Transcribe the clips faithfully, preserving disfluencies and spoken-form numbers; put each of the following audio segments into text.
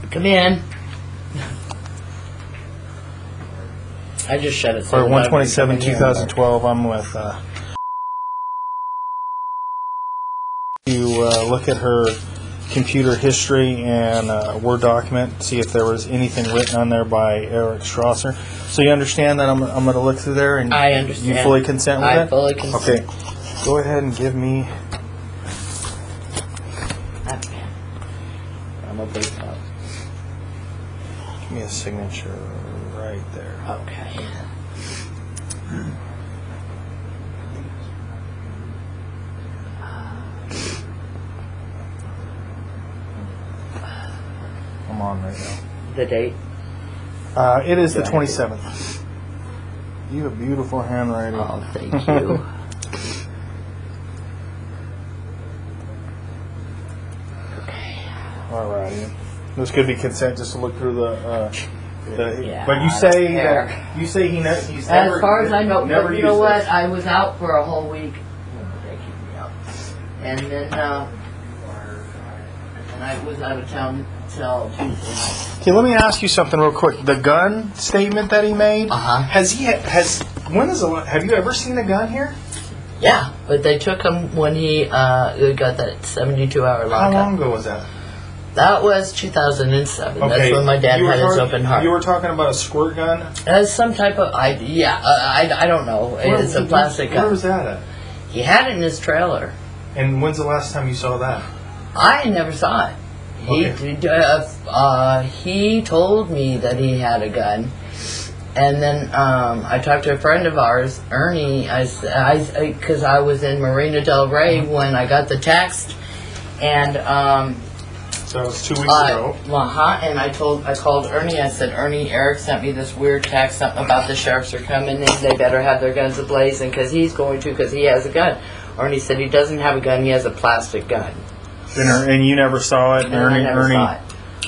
Come in. I just shut it. For so one twenty-seven twenty twelve, I'm with uh, you uh, look at her computer history and uh, Word document, see if there was anything written on there by Eric Strasser. So you understand that I'm, I'm going to look through there, and I understand. You fully consent with I it? fully consent. Okay. Go ahead and give me. Okay. I'm a big top. Give me a signature right there. Okay. I'm on right now. The date? Uh, it is the twenty-seventh. You have beautiful handwriting. Oh, thank you. Okay. All righty. This could be consent just to look through the. Uh, the Yeah, but you say that you say he ne- he's as never. far as I know, never but you know used what? this. I was out for a whole week. They keep me up. And then, uh, and I was out of town till Tuesday. Okay, let me ask you something real quick. The gun statement that he made. Uh-huh. Has he has when is the la- have you ever seen a gun here? Yeah, but they took him when he uh, got that seventy-two hour lockup. How long ago was that? That was two thousand seven. Okay. That's when my dad You were had his talk- open heart. You were talking about a squirt gun. As some type of, I, yeah, uh, I, I don't know. Where- It's a plastic Where gun. was that at? He had it in his trailer. And when's the last time you saw that? I never saw it. He Okay. uh, uh, he told me that he had a gun, and then um, I talked to a friend of ours, Ernie. I because I, I was in Marina Del Rey when I got the text, and um, So it was two weeks uh, ago. uh-huh, and I told I called Ernie. I said, Ernie, Eric sent me this weird text, something about the sheriffs are coming and they better have their guns ablazing because he's going to because he has a gun. Ernie said he doesn't have a gun; he has a plastic gun. And, and you never saw it, And Ernie. I never Ernie. saw it.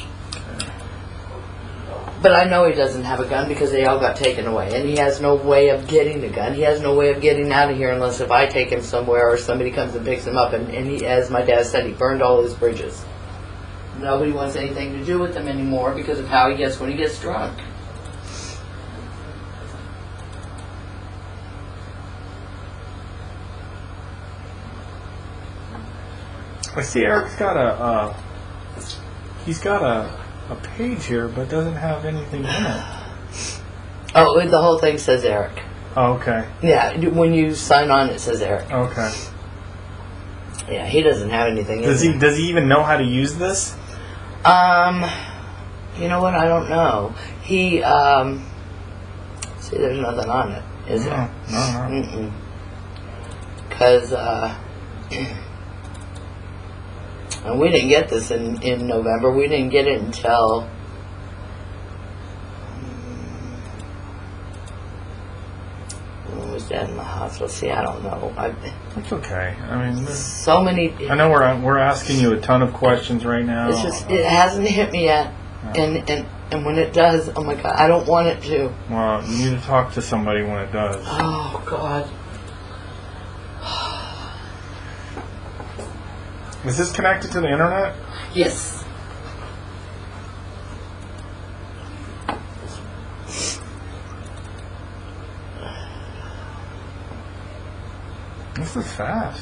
But I know he doesn't have a gun because they all got taken away, and he has no way of getting the gun. He has no way of getting out of here unless if I take him somewhere or somebody comes and picks him up. And, and he, as my dad said, he burned all his bridges. Nobody wants anything to do with him anymore because of how he gets when he gets drunk. I see Eric's got a. Uh, he's got a, a page here, but doesn't have anything in it. Oh, the whole thing says Eric. Oh, okay. Yeah, when you sign on, it says Eric. Okay. Yeah, he doesn't have anything. Does in he? Does he even know how to use this? Um, you know what? I don't know. He, um, see, there's nothing on it, is No, there? no, no. Mm-mm. Because, uh, and we didn't get this in, in November. We didn't get it until, when was Dad in the hospital? See, I don't know. I, It's okay. I mean, so many, I know we're we're asking you a ton of questions right now. it's just, it hasn't hit me yet. And, and, and when it does, oh my God, I don't want it to. Well, you need to talk to somebody when it does. Oh, God. Is this connected to the internet? Yes. This is fast.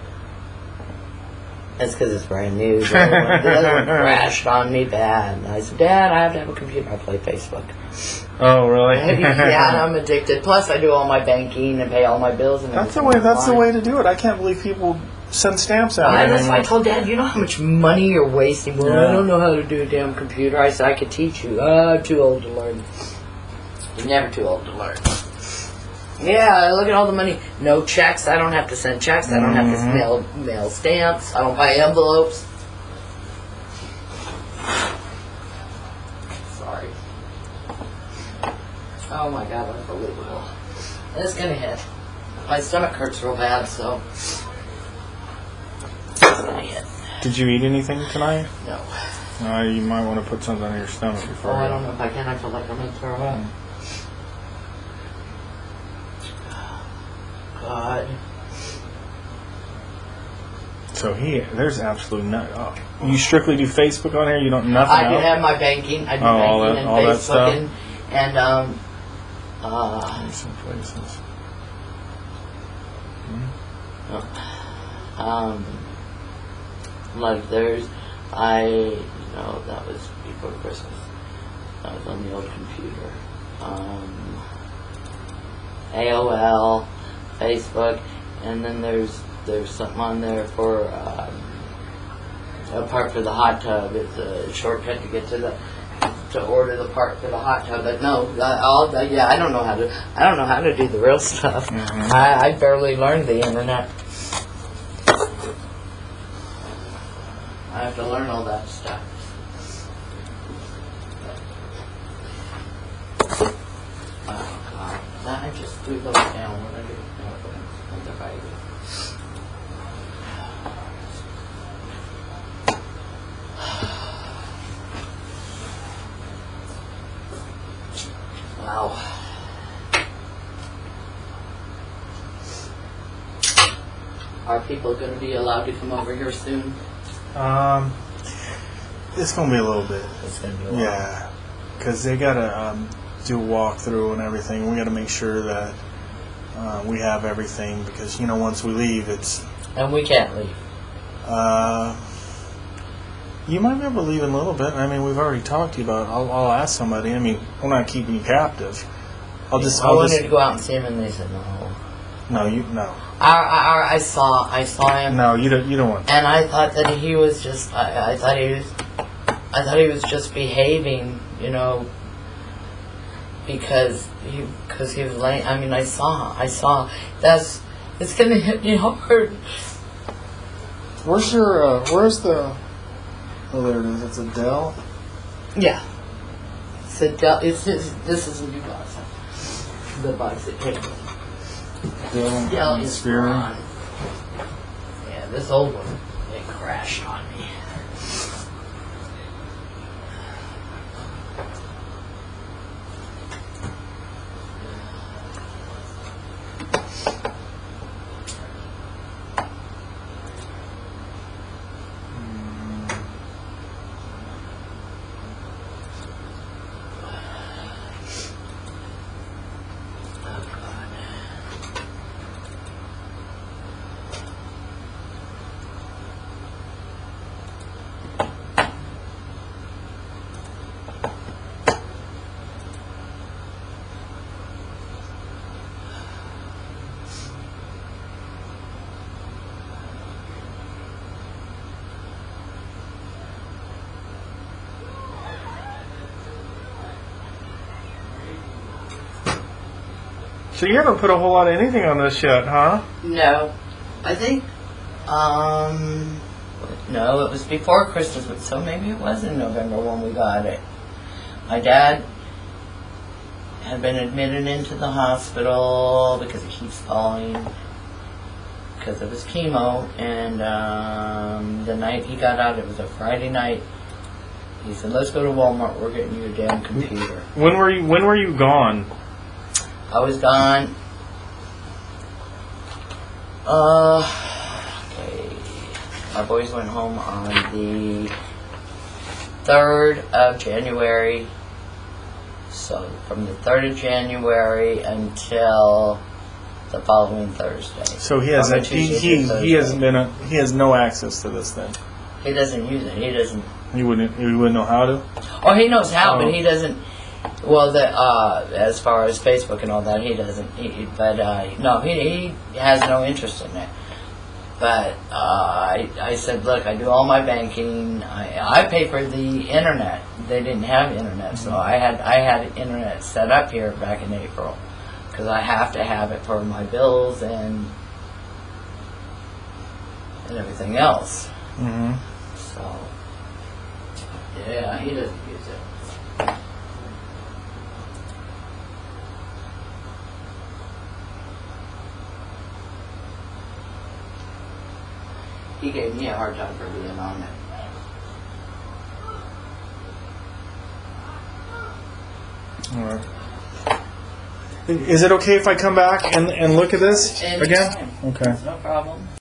That's because it's brand new. The other one, the other one crashed on me bad. And I said, Dad, I have to have a computer. I play Facebook. Oh, really? Yeah, I'm addicted. Plus, I do all my banking and pay all my bills. And That's the everything way. That's the online. way to do it. I can't believe people send stamps out. I, that's why I anymore. told Dad, you know how much money you're wasting? Well, Yeah. I don't know how to do a damn computer. I said, I could teach you. Uh, I'm too old to learn. You're never too old to learn. Yeah, look at all the money. No checks. I don't have to send checks. I don't have to Mhm. mail mail stamps. I don't buy envelopes. Sorry. Oh my God, unbelievable. It's gonna hit. My stomach hurts real bad, so it's gonna hit. Did you eat anything tonight? No. Uh, you might want to put something on your stomach before. Oh, I don't know if I can. I feel like I'm gonna throw up. God. So he, there's absolutely no. Oh, you strictly do Facebook on here. You don't nothing I do else? have my banking. I do Oh, all banking that- and all that Facebook stuff? and, and um, uh, Some places. um, like there's, I no, that was before Christmas. That was on the old computer. Um, A O L, Facebook, and then there's there's something on there for um, a part for the hot tub. It's a shortcut to get to the to order the part for the hot tub. But no, I- I'll uh, yeah, I don't know how to I don't know how to do the real stuff. Mhm. I, I barely learned the internet. I have to learn all that stuff. Oh God, that I just threw those down. What did I do? What the fuck I do? Wow. Are people going to be allowed to come over here soon? Um, it's gonna be a little bit. It's going to be a while. Yeah, because they gotta um, do a walkthrough and everything. We gotta make sure that uh, we have everything because you know once we leave, it's. And we can't leave. Uh, you might be able to leave in a little bit. I mean, we've already talked to you about it. I'll, I'll ask somebody. I mean, we're not keeping you captive. I'll just. I I'll wanted just. to go out and see him, and they said no. No, you no. I, I, I saw I saw him, No, you don't. You don't want. and I thought that he was just. I, I thought he was. I thought he was just behaving, you know, because he because he was late. I mean, I saw I saw that's it's gonna hit me hard. Where's your? Uh, where's the? Oh, there it is. It's a Dell. Yeah, it's a del- it's, it's this is a new box. The box it came with. Dell. Yeah, it's Sphere. gone. Yeah, this old one it crashed on me. So you haven't put a whole lot of anything on this yet, huh? No, I think, um, no, it was before Christmas, but so maybe it was in November when we got it. My dad had been admitted into the hospital because he keeps falling because of his chemo, and um, the night he got out, it was a Friday night. He said, "Let's go to Walmart. We're getting you a damn computer." When were you? When were you gone? I was gone. Uh, okay. My boys went home on the third of January. So from the third of January until the following Thursday. So he From hasn't. the He Tuesday he, to he Thursday. hasn't been. A, he has no access to this thing. He doesn't use it. He doesn't. He wouldn't. He wouldn't know how to. Or he knows how, Oh. but he doesn't. Well, the, uh, as far as Facebook and all that, he doesn't. He, but uh, no, he he has no interest in it. But uh, I I said, look, I do all my banking. I I pay for the internet. They didn't have internet, so I had I had internet set up here back in April because I have to have it for my bills and and everything else. Mm-hmm. So yeah, he doesn't use it. He gave me a hard time for being on it. All right. Is it okay if I come back and and look at this Anytime. again? Okay. No problem.